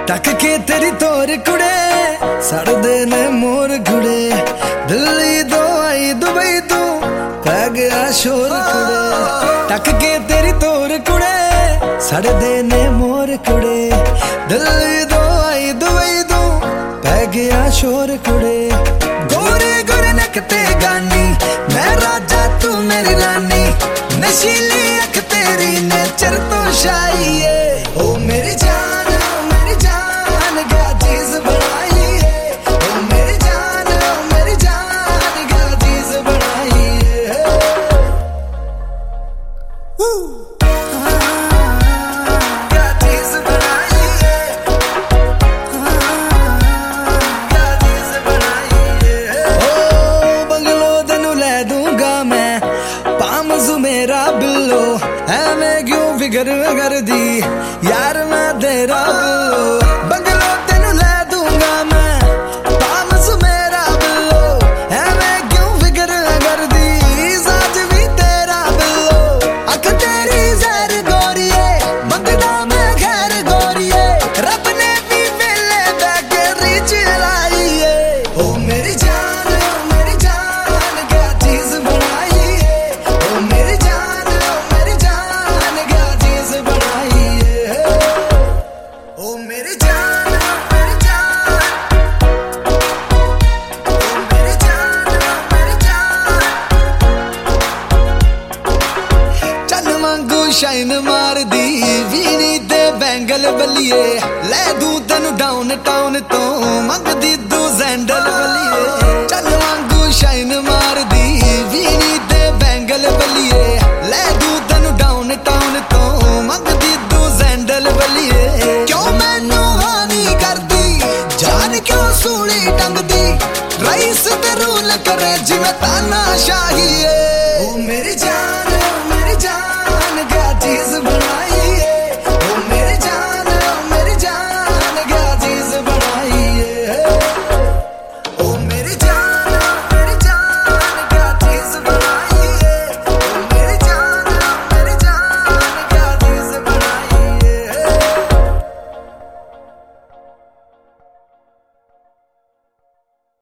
तक के तेरी तोर कुड़े सड़दे ने मोर कुड़े दिल्ली दो आई दुबई तू पै गया शोर कुड़े तक के तेरी तोर कुड़े सड़दे ने मोर कुड़े दिल्ली दो आई दुबई तू पै गया शोर कुड़े गोरे गोरे नखते गानी मैं राजा तू मेरी रानी नशीली अख तेरी नेचर तो शाही है ओ मेरी जान मेरा बिल्लो ऐवें क्यों फिकर कर दी यार मैं तेरा बिल्लो बंगलो तेनू ले दूंगा मैं पामस मेरा बिल्लो ऐवें क्यों फिकर कर दी साज भी तेरा बिल्लो अख तेरी जहर गोरिए मंगदा मैं खैर गोरिए रब ने भी वेले बैके रिच लाई है ओ मेरी जान क्या चीज बनाई है ओ मेरी शाइन मार दी वीनी ते बैंगल बलिए ले दू तेनू डाउन टाउन तो मंगदी दू सैंडल बलिए चल वांगू शाइन मार दी वीनी ते बैंगल बलिए ले दू तेनू डाउन टाउन तो मंगदी दू सैंडल बलिए क्यों मैनू हानी कर दी जान क्यों सूली टंग दी रईस ते रूल करे जिवें तानाशाही है ओ मेरी जान